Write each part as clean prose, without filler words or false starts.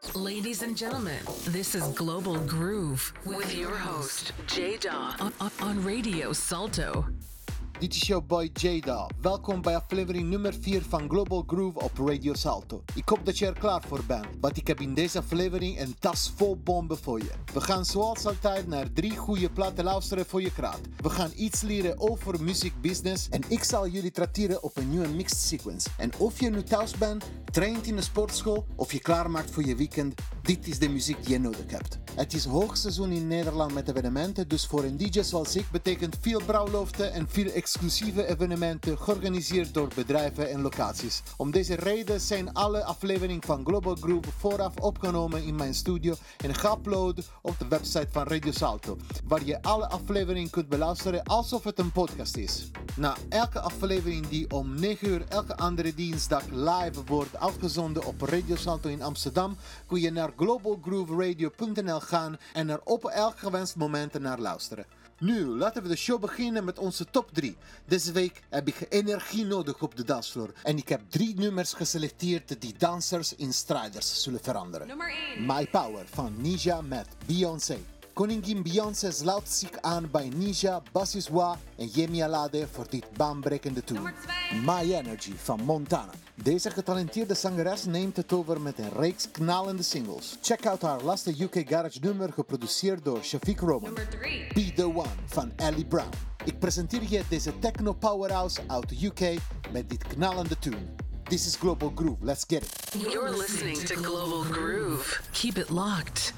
Ladies and gentlemen, this is Global Groove with your host, J-Daw, on Radio Salto. Dit is jouw boy J-Daw. Welkom bij aflevering nummer 4 van Global Groove op Radio Salto. Ik hoop dat je er klaar voor bent, want ik heb in deze aflevering een tas vol bomben voor je. We gaan zoals altijd naar 3 goede platen luisteren voor je kraat. We gaan iets leren over muziekbusiness en ik zal jullie trakteren op een nieuwe mixed sequence. En of je nu thuis bent, traint in een sportschool of je klaarmaakt voor je weekend, dit is de muziek die je nodig hebt. Het is hoogseizoen in Nederland met evenementen, dus voor een DJ zoals ik betekent veel bruiloften en veel exclusieve evenementen georganiseerd door bedrijven en locaties. Om deze reden zijn alle afleveringen van Global Groove vooraf opgenomen in mijn studio en geüpload op de website van Radio Salto, waar je alle afleveringen kunt beluisteren alsof het een podcast is. Na elke aflevering die om 9 uur elke andere dinsdag live wordt uitgezonden op Radio Salto in Amsterdam, kun je naar globalgrooveradio.nl gaan en er op elk gewenst moment naar luisteren. Nu, laten we de show beginnen met onze top 3. Deze week heb ik energie nodig op de dansvloer. En ik heb 3 nummers geselecteerd die dansers in strijders zullen veranderen. Nummer 1. My Power van Nisha met Beyoncé. Koningin Beyoncé sluit zich aan bij Nisha, Bassiswa en Yemi Alade voor dit baanbrekende tour. Nummer 2. My Energy van Montana. Deze getalenteerde zangeres neemt het over met een reeks knallende singles. Check out haar laatste UK Garage nummer geproduceerd door Shafiq Roman. Nummer 3. Be The One van Ellie Brown. Ik presenteer je deze techno powerhouse uit de UK met dit knallende tune. This is Global Groove, let's get it. You're listening to Global Groove. Keep it locked.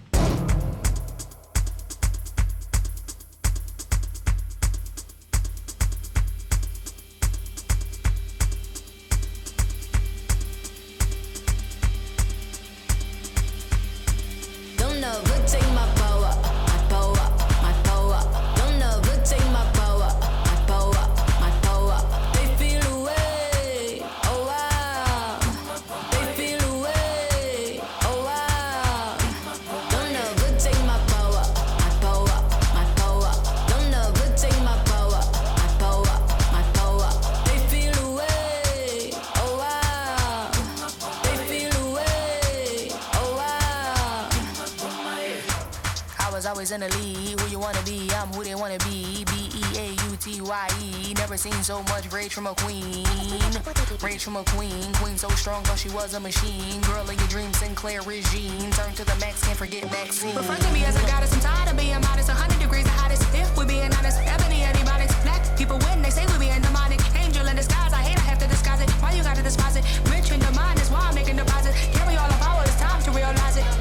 In the league, who you wanna be? I'm who they wanna be. B-E-A-U-T-Y-E. Never seen so much rage from a queen. Rage from a queen. Queen so strong, thought she was a machine. Girl of your dreams, Sinclair regime. Turn to the max, can't forget Maxine. Refer to me as a goddess, I'm tired of being modest. 100 degrees the hottest, if we're being honest. Ebony, antibiotics. Black people win, they say we being demonic. Angel in disguise, I hate I have to disguise it. Why you gotta despise it? Rich in the mind is why I'm making deposit. Carry all the power, it's time to realize it.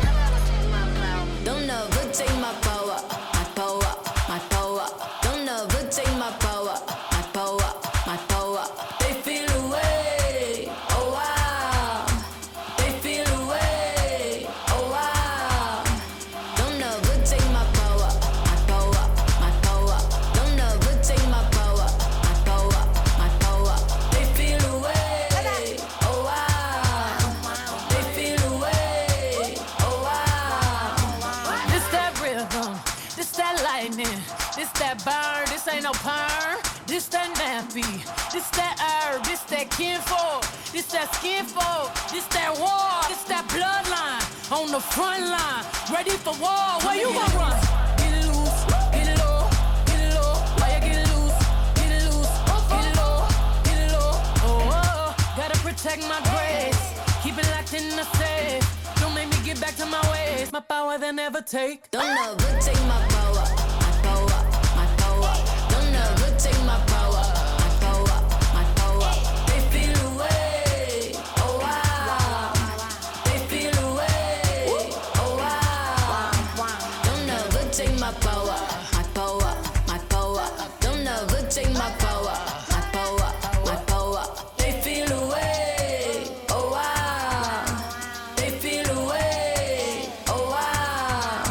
Don't never take my power, my power, my power. Don't never take my power, my power, my power. They feel away, oh wow. They feel away, oh wow. Don't never take my power, my power, my power. Don't never take my power, my power, my power. They feel away, oh wow. They feel away, oh wow. This that rhythm, this that lightning, this that burn, this ain't no perm, this that nappy, this that herb, this that kinfolk, this that skinfolk, this that war, this that bloodline, on the front line, ready for war, where you gon' run? Get it loose, get it low, get it low, why you get it loose, get it loose, get it low, get it low, oh, oh, gotta protect my grace, keep it locked in the safe. Don't make me get back to my ways. My power they never take. Don't never take my power, my power, my power. Don't never take my power, my power, my power. They feel away, oh wow. They feel away, oh wow. Don't never take my power, my power, my power. Don't never take my power, my power, my power. They feel away, oh wow. They feel away, oh wow.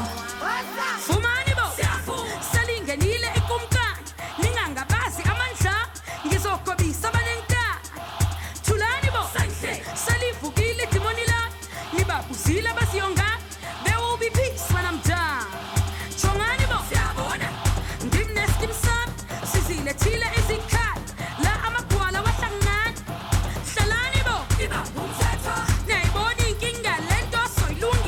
Fumani bo, salingenile ikumkani, ninganga basi amandla, ngizokobisa banenka. Thulani bo, salivukile timoni la, libabuzile basiyonga. There will be peace when I'm done. Chongani bo, ngimneskim sam, sizile thile ezikhala, la amagwala wahlangana. Hlalani bo, nayibona inkinga lento soyilunga.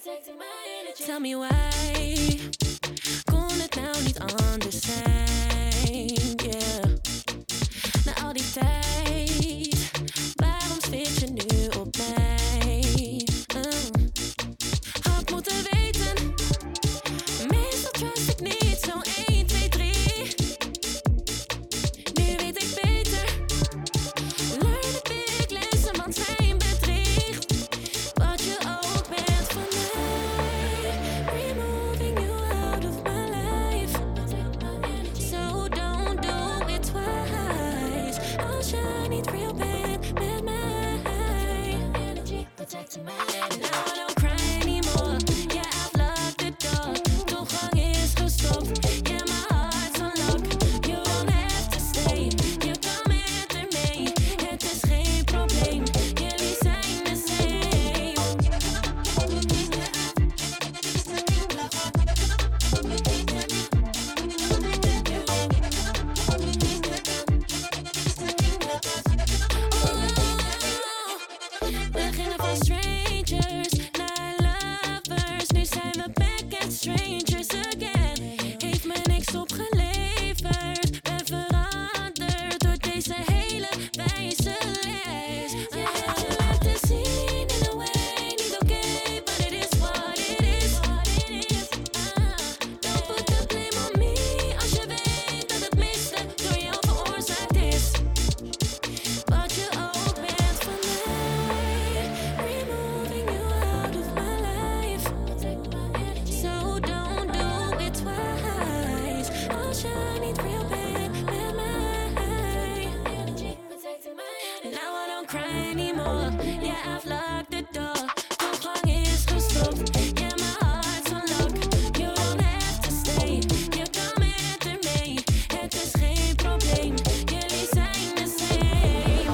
Tell me why. Kon het nou niet anders zijn? Yeah. Na al die tijd, waarom spit je nu op mij? Had moeten weten, meestal trust ik niet zo 1, 2, 3. Nu weet ik beter, learn the big lesson, want zijn bedriegt. Wat je ook bent van mij, removing you out of my life. So don't do it twice. Als je niet real bent met mij. Now I don't cry anymore. Yeah, I've locked the door. Toegang is gestopt. Yeah, my heart's on lock. You don't have to stay. Je kan met er mee. Het is geen probleem. Jullie zijn de same. We gingen van strangers naar lovers. Nu zijn we back at strangers again. Heeft me niks opgeleverd. Ben veranderd door deze hele wijze les. Je laten zien in a way, niet oké, but it is what it is. Don't put the blame on me als je weet dat het miste door jou veroorzaakt is. Wat je ook bent van mij, removing you out of my life. So don't do it twice. Als je niet real bent met mij. Now I don't cry anymore. Yeah, I've locked the door. Toegang is gestopt. Yeah, my heart's on lock. You don't have to stay. Je kan met er mee. Het is geen probleem. Jullie zijn de same.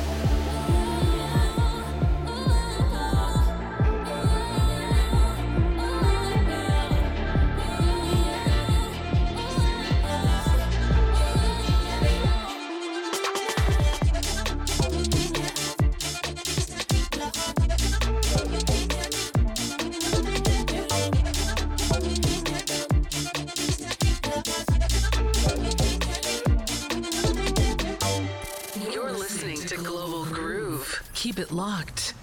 You're listening to Global Groove. Keep it locked.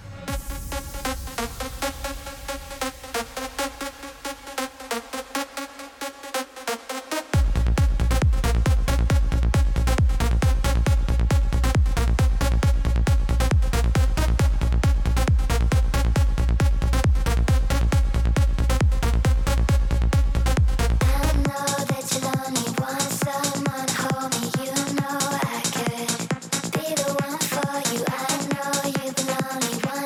Be the one for you. I know you've been lonely.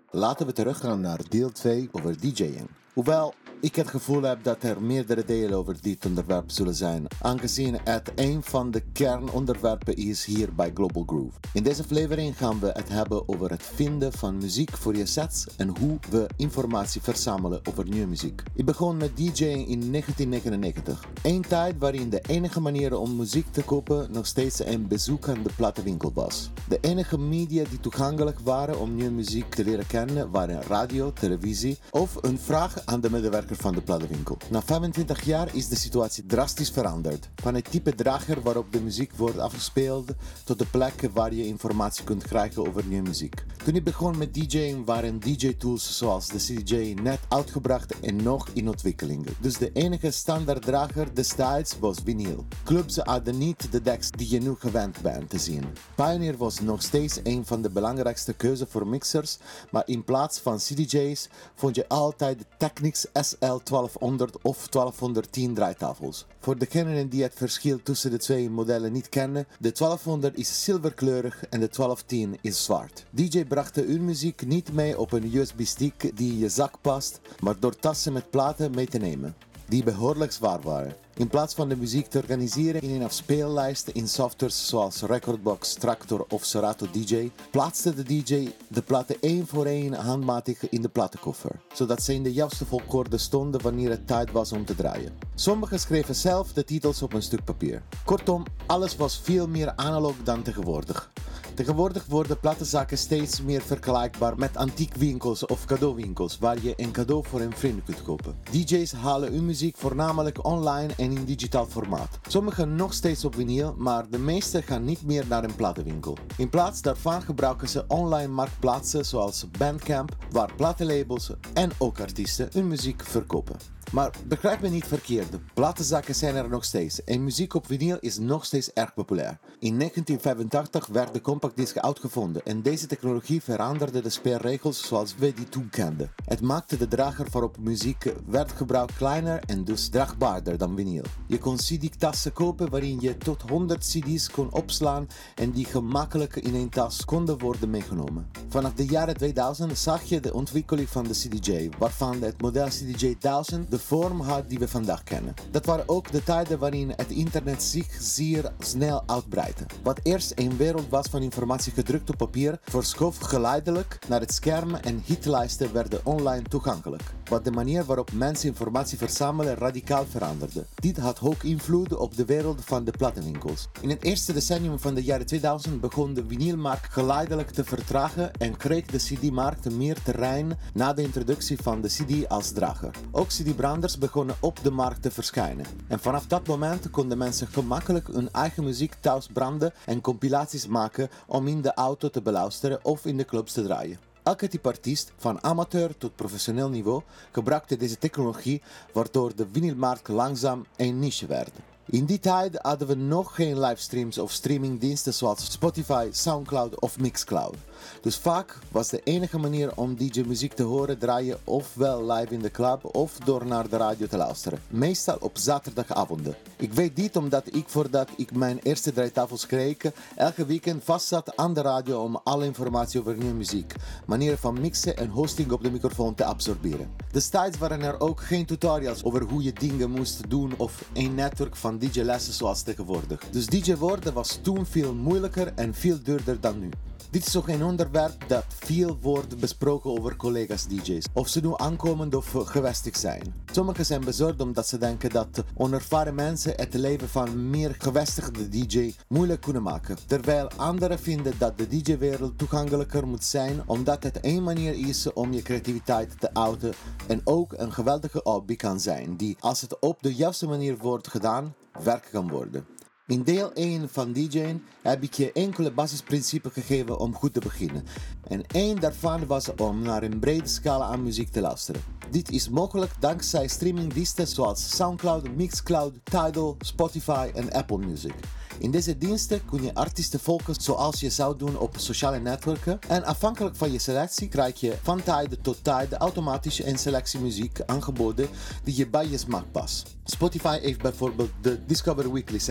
laten we teruggaan naar deel 2 over DJing. Hoewel ik het gevoel heb dat er meerdere delen over dit onderwerp zullen zijn, aangezien het een van de kernonderwerpen is hier bij Global Groove. In deze aflevering gaan we het hebben over het vinden van muziek voor je sets en hoe we informatie verzamelen over nieuwe muziek. Ik begon met DJing in 1999. Een tijd waarin de enige manier om muziek te kopen nog steeds een bezoek aan de platenwinkel was. De enige media die toegankelijk waren om nieuwe muziek te leren kennen waren radio, televisie of een vraag aan de medewerker van de platenwinkel. Na 25 jaar is de situatie drastisch veranderd. Van het type drager waarop de muziek wordt afgespeeld tot de plekken waar je informatie kunt krijgen over nieuwe muziek. Toen ik begon met DJing waren DJ-tools zoals de CDJ net uitgebracht en nog in ontwikkeling. Dus de enige standaard drager destijds was vinyl. Clubs hadden niet de decks die je nu gewend bent te zien. Pioneer was nog steeds een van de belangrijkste keuzes voor mixers, maar in plaats van CDJ's vond je altijd de Technics SL1200 of 1210 draaitafels. Voor degenen die het verschil tussen de twee modellen niet kennen, de 1200 is zilverkleurig en de 1210 is zwart. DJ brachten hun muziek niet mee op een USB-stick die in je zak past, maar door tassen met platen mee te nemen, die behoorlijk zwaar waren. In plaats van de muziek te organiseren in een afspeellijst in softwares zoals Recordbox, Traktor of Serato DJ, plaatste de DJ de platen één voor één handmatig in de platenkoffer, zodat ze in de juiste volgorde stonden wanneer het tijd was om te draaien. Sommigen schreven zelf de titels op een stuk papier. Kortom, alles was veel meer analoog dan tegenwoordig. Tegenwoordig worden platenzaken steeds meer vergelijkbaar met antiekwinkels of cadeauwinkels waar je een cadeau voor een vriend kunt kopen. DJ's halen hun muziek voornamelijk online en in digitaal formaat. Sommigen nog steeds op vinyl, maar de meeste gaan niet meer naar een platenwinkel. In plaats daarvan gebruiken ze online marktplaatsen zoals Bandcamp, waar platenlabels en ook artiesten hun muziek verkopen. Maar begrijp me niet verkeerd, platenzaken zijn er nog steeds en muziek op vinyl is nog steeds erg populair. In 1985 werd de compactdisc uitgevonden en deze technologie veranderde de spelregels zoals we die toen kenden. Het maakte de drager waarop muziek werd gebruikt kleiner en dus draagbaarder dan vinyl. Je kon CD-tassen kopen waarin je tot 100 CD's kon opslaan en die gemakkelijk in een tas konden worden meegenomen. Vanaf de jaren 2000 zag je de ontwikkeling van de CDJ, waarvan het model CDJ 1000 de vorm had die we vandaag kennen. Dat waren ook de tijden waarin het internet zich zeer snel uitbreidde. Wat eerst een wereld was van informatie gedrukt op papier, verschoof geleidelijk naar het scherm en hitlijsten werden online toegankelijk, wat de manier waarop mensen informatie verzamelen radicaal veranderde. Dit had ook invloed op de wereld van de platenwinkels. In het eerste decennium van de jaren 2000 begon de vinylmarkt geleidelijk te vertragen en kreeg de CD-markt meer terrein na de introductie van de CD als drager. Ook CD-branders begonnen op de markt te verschijnen. En vanaf dat moment konden mensen gemakkelijk hun eigen muziek thuis branden en compilaties maken om in de auto te beluisteren of in de clubs te draaien. Elke type artiest, van amateur tot professioneel niveau, gebruikte deze technologie, waardoor de vinylmarkt langzaam een niche werd. In die tijd hadden we nog geen livestreams of streamingdiensten zoals Spotify, Soundcloud of Mixcloud. Dus vaak was de enige manier om DJ-muziek te horen draaien ofwel live in de club of door naar de radio te luisteren. Meestal op zaterdagavonden. Ik weet dit omdat ik voordat ik mijn eerste draaitafels kreeg, elke weekend vastzat aan de radio om alle informatie over nieuwe muziek, manieren van mixen en hosting op de microfoon te absorberen. Destijds waren er ook geen tutorials over hoe je dingen moest doen of een netwerk van DJ-lessen zoals tegenwoordig. Dus DJ worden was toen veel moeilijker en veel duurder dan nu. Dit is ook een onderwerp dat veel wordt besproken over collega's DJ's, of ze nu aankomend of gevestigd zijn. Sommigen zijn bezorgd omdat ze denken dat onervaren mensen het leven van meer gevestigde DJ moeilijk kunnen maken, terwijl anderen vinden dat de DJ-wereld toegankelijker moet zijn omdat het een manier is om je creativiteit te uiten en ook een geweldige hobby kan zijn die, als het op de juiste manier wordt gedaan, werk kan worden. In deel 1 van DJing heb ik je enkele basisprincipes gegeven om goed te beginnen. En één daarvan was om naar een brede scala aan muziek te luisteren. Dit is mogelijk dankzij streamingdiensten zoals Soundcloud, Mixcloud, Tidal, Spotify en Apple Music. In deze diensten kun je artiesten volgen zoals je zou doen op sociale netwerken. En afhankelijk van je selectie krijg je van tijd tot tijd automatisch een selectie muziek aangeboden die je bij je smaak past. Spotify heeft bijvoorbeeld de Discover Weekly sectie.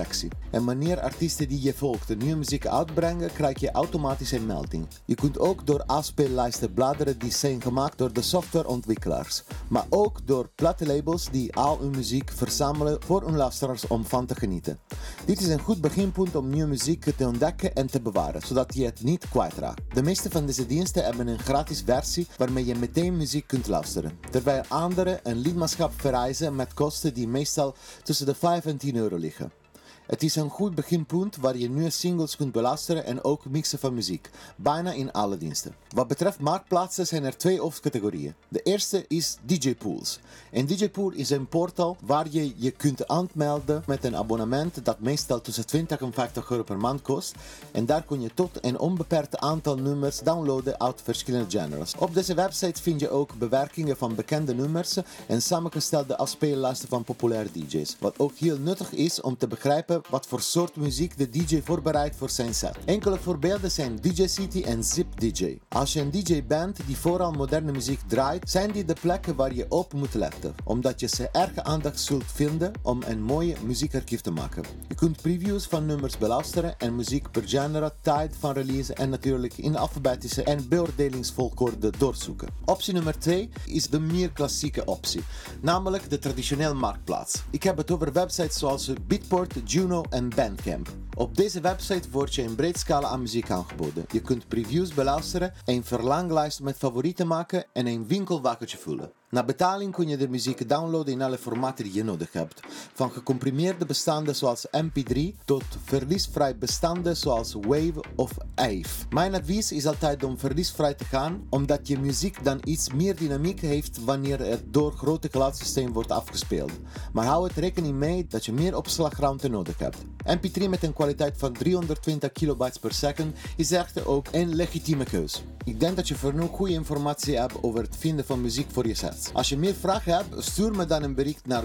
En wanneer artiesten die je volgt de nieuwe muziek uitbrengen, krijg je automatisch een melding. Je kunt ook door afspeellijsten bladeren die zijn gemaakt door de softwareontwikkelaars. Maar ook door platenlabels die al hun muziek verzamelen voor hun luisteraars om van te genieten. Dit is een goed beginpunt om nieuwe muziek te ontdekken en te bewaren, zodat je het niet kwijtraakt. De meeste van deze diensten hebben een gratis versie waarmee je meteen muziek kunt luisteren, terwijl andere een lidmaatschap vereisen met kosten die meestal tussen de 5 en 10 euro liggen. Het is een goed beginpunt waar je nieuwe singles kunt beluisteren en ook mixen van muziek, bijna in alle diensten. Wat betreft marktplaatsen zijn er 2 hoofdcategorieën. De eerste is DJ Pools. En DJ Pool is een portal waar je je kunt aanmelden met een abonnement dat meestal tussen 20 en 50 euro per maand kost. En daar kun je tot een onbeperkt aantal nummers downloaden uit verschillende genres. Op deze website vind je ook bewerkingen van bekende nummers en samengestelde afspeellijsten van populaire DJ's. Wat ook heel nuttig is om te begrijpen wat voor soort muziek de DJ voorbereidt voor zijn set. Enkele voorbeelden zijn DJ City en Zip DJ. Als je een DJ bent die vooral moderne muziek draait, zijn die de plekken waar je op moet letten, omdat je ze erg aandacht zult vinden om een mooie muziekarchief te maken. Je kunt previews van nummers beluisteren en muziek per genre, tijd van release en natuurlijk in alfabetische en beoordelingsvolgorde doorzoeken. Optie nummer 2 is de meer klassieke optie, namelijk de traditionele marktplaats. Ik heb het over websites zoals Beatport, Juno en Bandcamp. Op deze website wordt je een breed scala aan muziek aangeboden. Je kunt previews beluisteren, een verlanglijst met favorieten maken en een winkelwagentje vullen. Na betaling kun je de muziek downloaden in alle formaten die je nodig hebt. Van gecomprimeerde bestanden zoals MP3 tot verliesvrij bestanden zoals WAV of AVE. Mijn advies is altijd om verliesvrij te gaan, omdat je muziek dan iets meer dynamiek heeft wanneer het door grote geluidssysteem wordt afgespeeld. Maar hou het rekening mee dat je meer opslagruimte nodig hebt. MP3 met een kwaliteit van 320 kilobytes per second is echter ook een legitieme keus. Ik denk dat je genoeg goede informatie hebt over het vinden van muziek voor je set. Als je meer vragen hebt, stuur me dan een bericht naar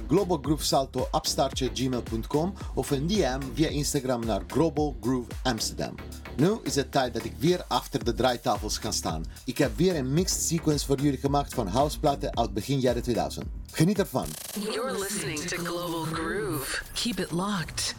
globalgroovesalto@gmail.com of een DM via Instagram naar Global Groove Amsterdam. Nu is het tijd dat ik weer achter de draaitafels ga staan. Ik heb weer een mixed sequence voor jullie gemaakt van houseplaten uit begin jaren 2000. Geniet ervan. You're listening to Global Groove. Keep it locked.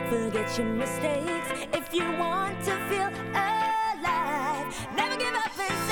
Forget your mistakes if you want to feel alive. Never give up inside.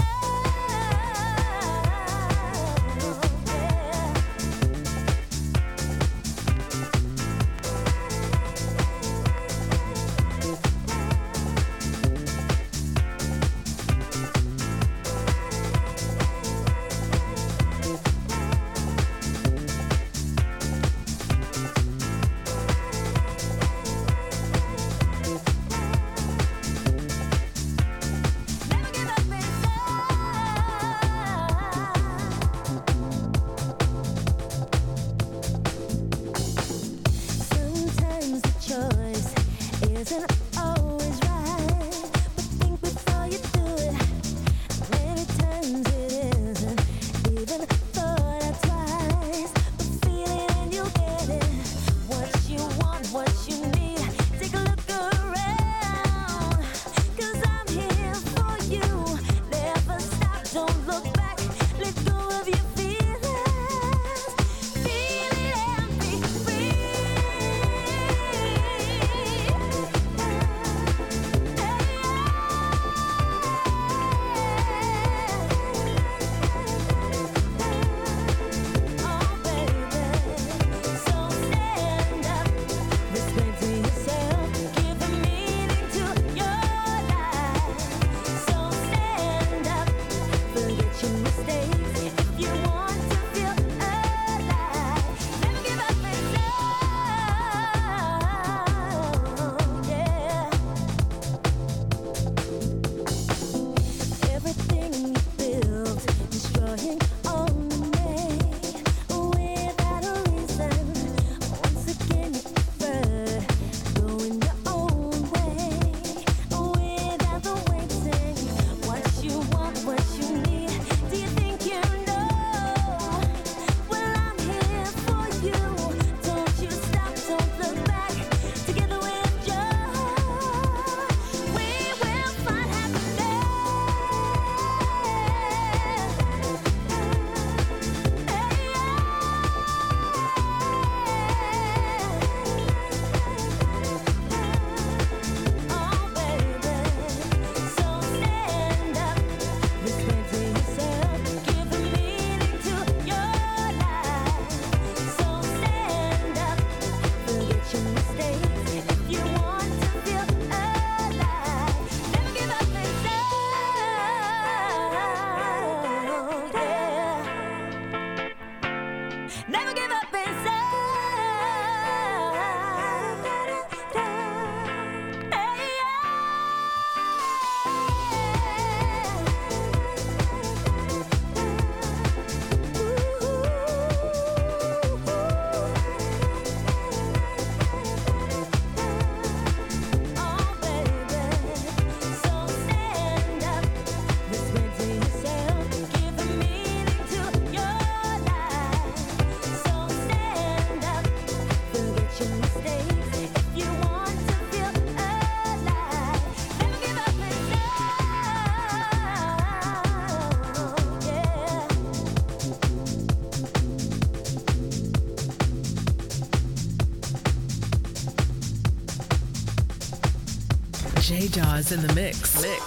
J-Daw's in the mix. This is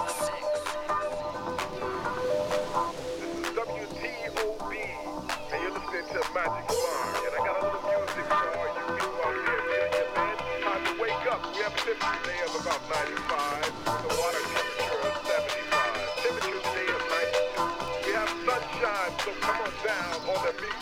WTOB, and you're listening to Magic Bar. And I got a little music for all you people out there feeling your bed. Time to wake up. We have a temperature today of about 95, with a water temperature of 75. Temperature today of 92. We have sunshine, so come on down on the beach.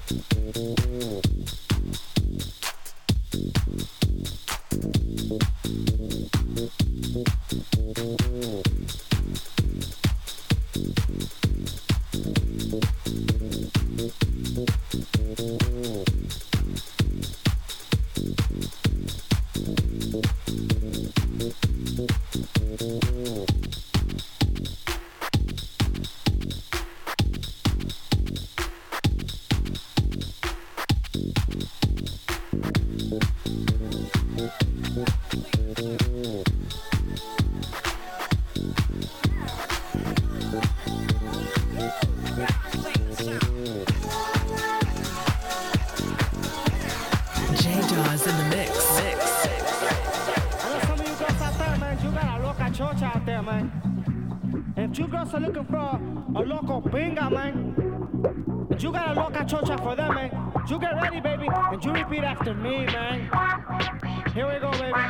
J-Daw's in the mix. I know some of you girls out there, man, you got a local church out there, man. And if you girls are looking for a local bingo, man, and you got a local church out for them, man, you get ready, baby, and you repeat after me, man. Here we go, baby.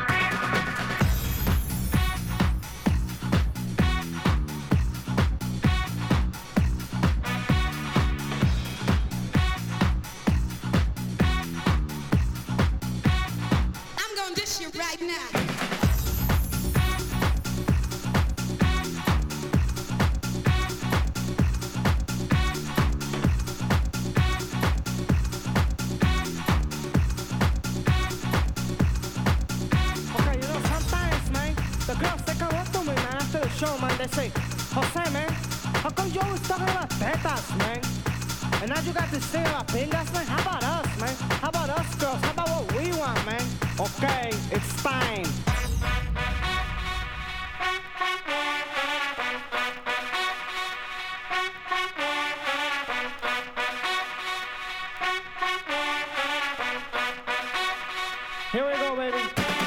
Right now. Okay, you know, sometimes, man, the girls, they come up to me, man, after the show, man, they say, Jose, man, how come you always talking about tetas, man? And now you got this thing about pingas, man? How about us, man? How about us, girls? How about what we want, man? Okay, it's time. Here we go, baby.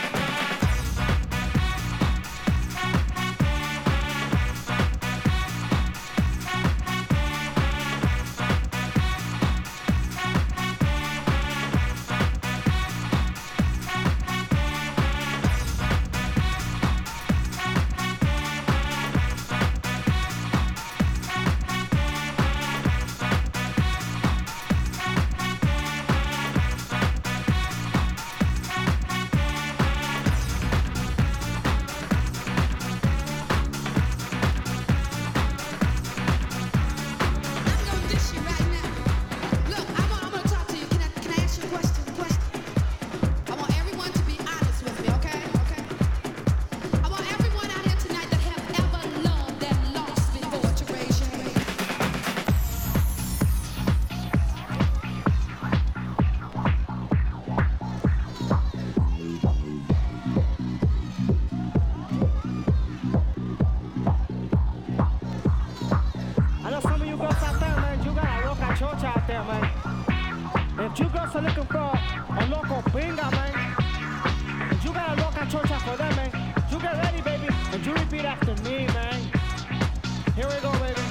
If you girls are looking for a local bingo, man, you got a local church out for them, man. You get ready, baby, and you repeat after me, man. Here we go, baby.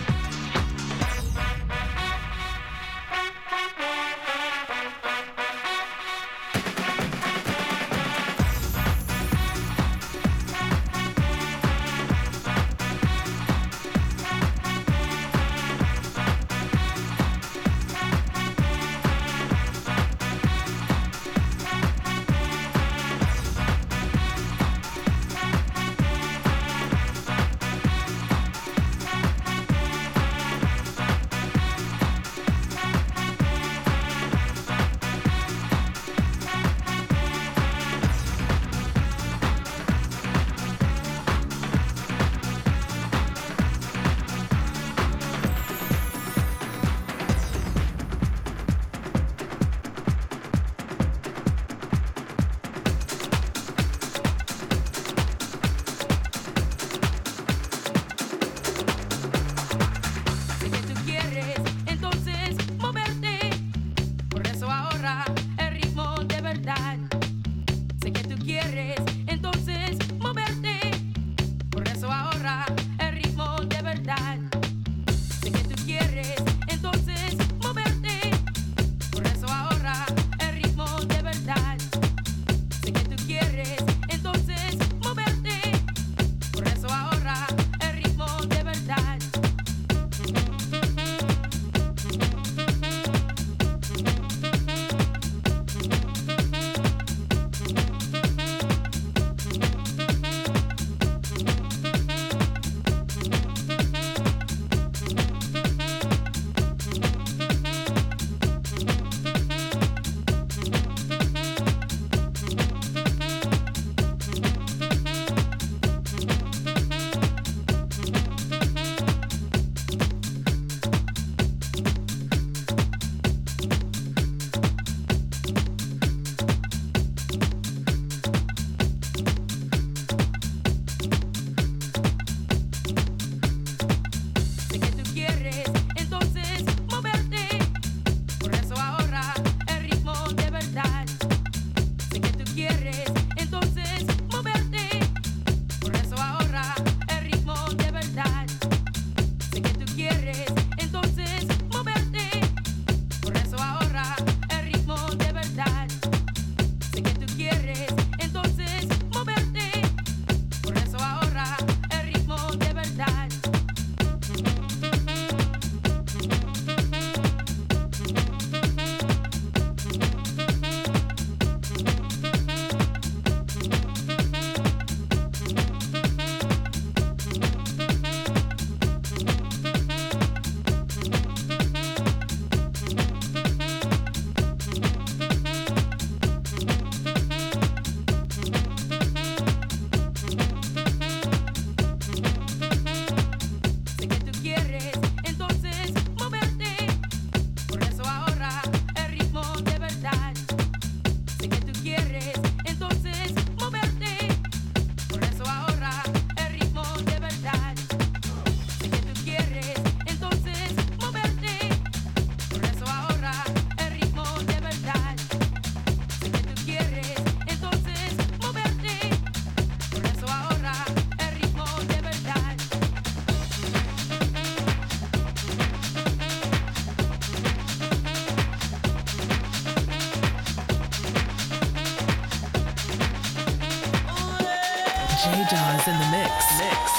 Dawes in the mix.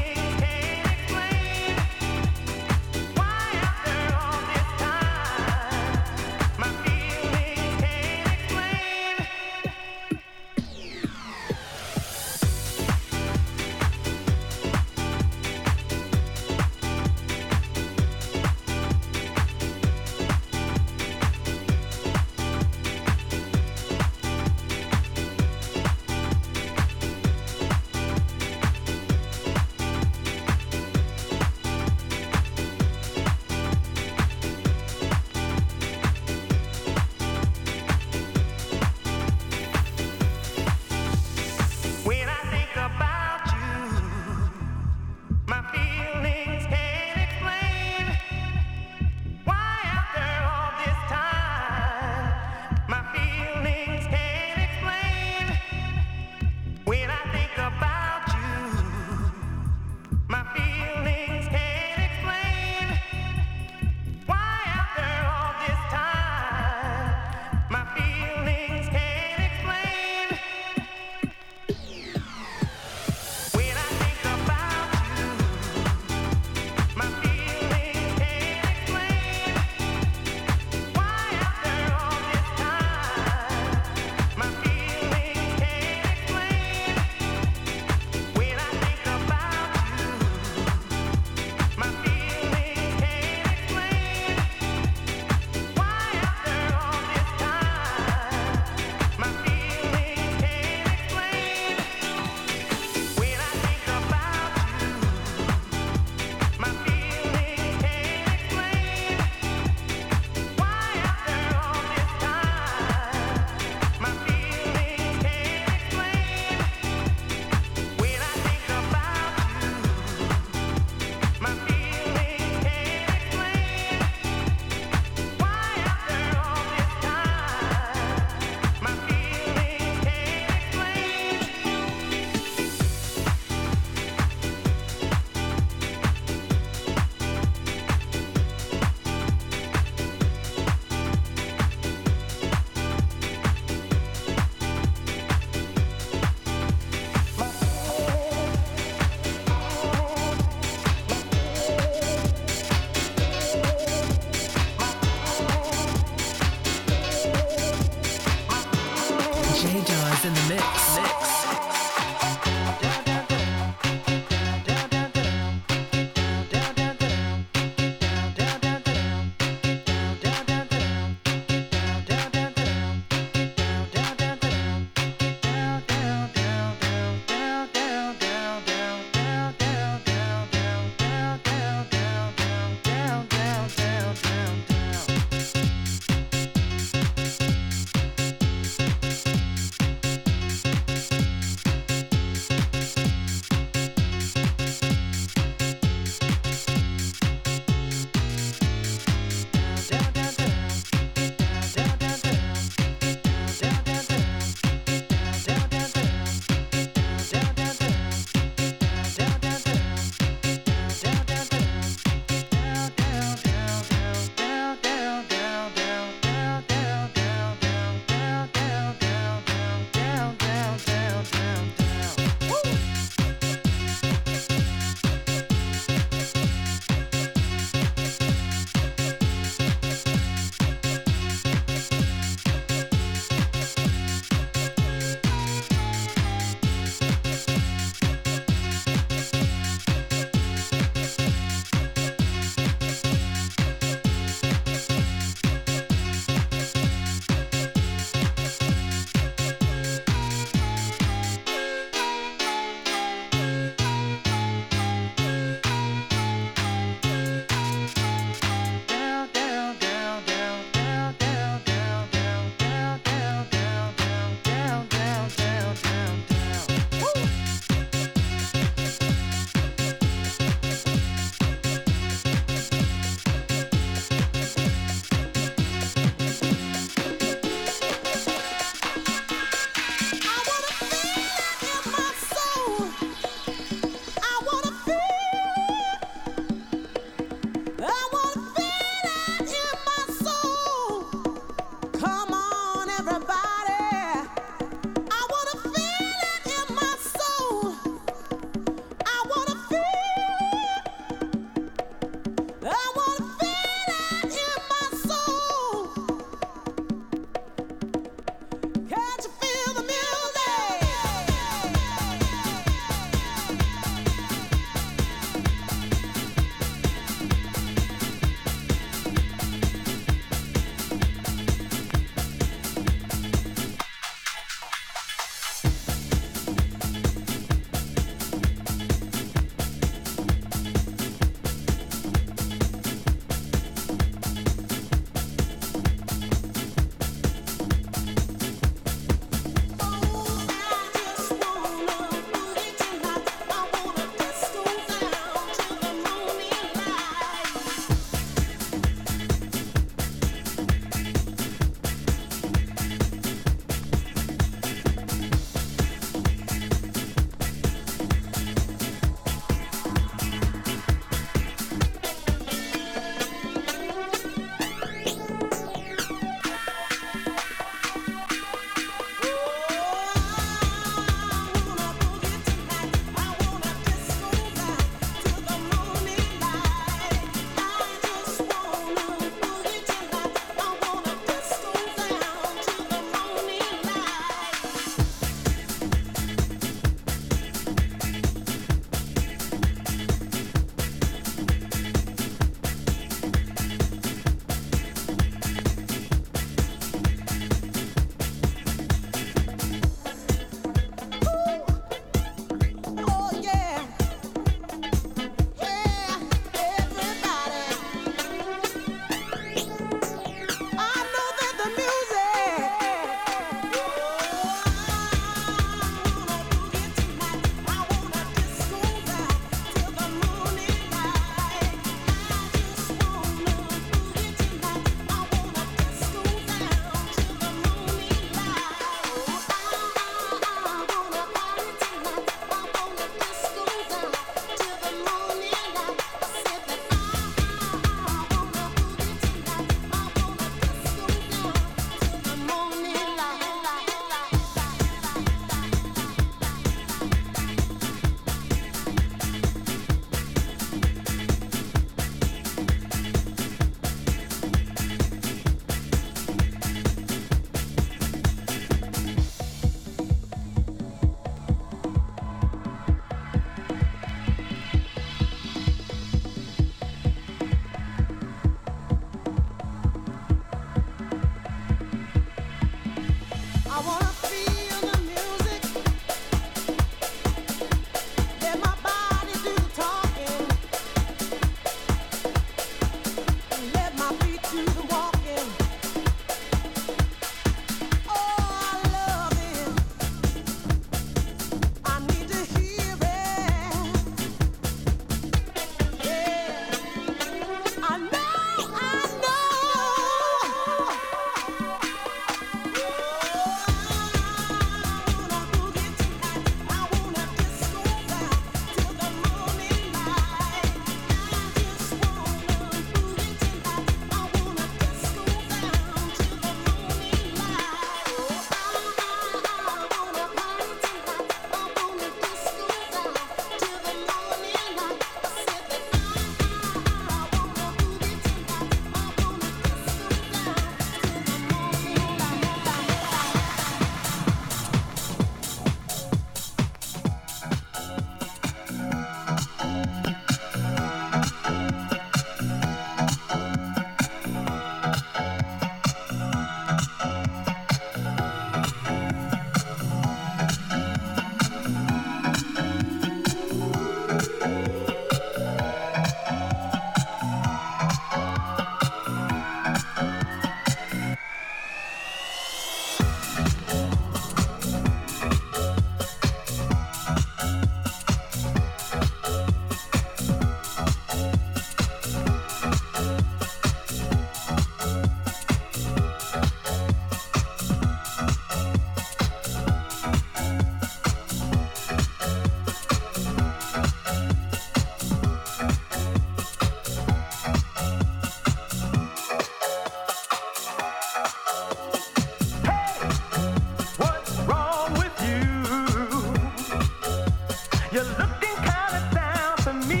You're looking kinda down to me.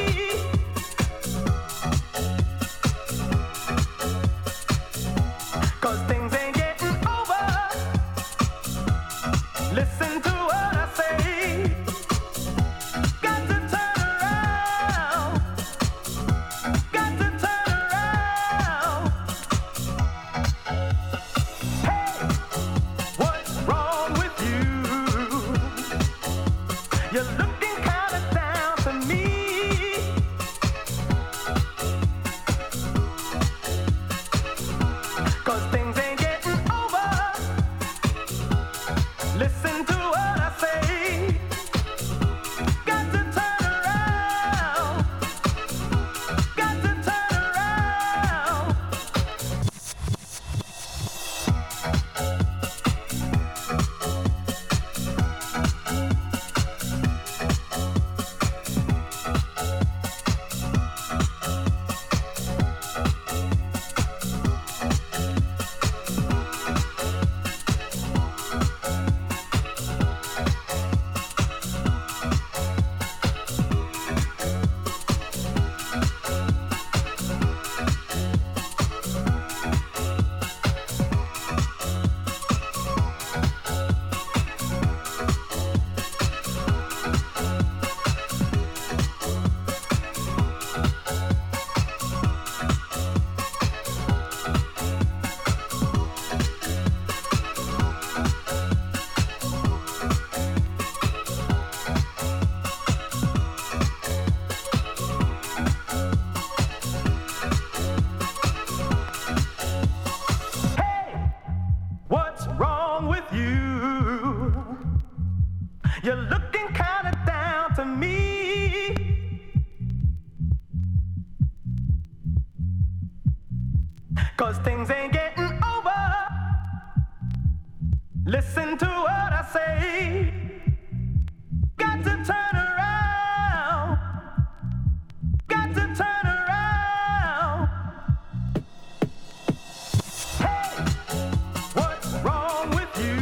'Cause things ain't getting over. Listen to what I say. Got to turn around. Got to turn around. Hey, what's wrong with you? You're looking kinda down to me. 'Cause things ain't getting over. Listen to what I say. Got to turn around. Got to turn around. Hey, what's wrong with you? You're looking kinda down to me. 'Cause things ain't getting over. Listen to what I say. Got to turn around. Got to turn around. Hey, what's wrong with you?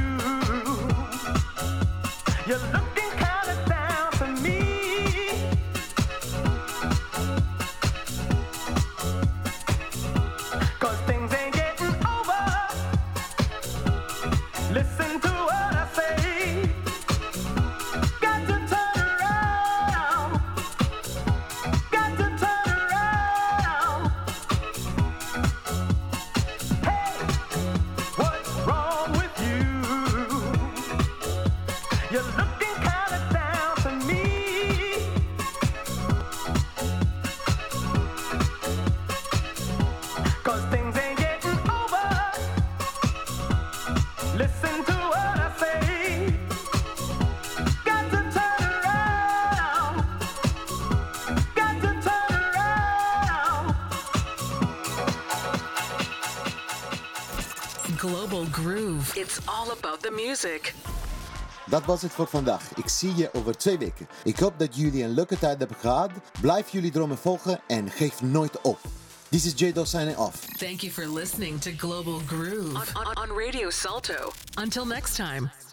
You're looking kinda down to me. 'Cause things ain't getting over. Listen to what I say. Got to turn around. Got to turn around. Hey, what's wrong with you? You're looking kinda down to me. 'Cause things ain't getting over. Listen to what I say. Got to turn around. Got to turn around. Global Groove. It's all about the music. Dat was het voor vandaag. Ik zie je over 2 weken. Ik hoop dat jullie een leuke tijd hebben gehad. Blijf jullie dromen volgen en geef nooit op. This is J-Do signing off. Thank you for listening to Global Groove on Radio Salto. Until next time.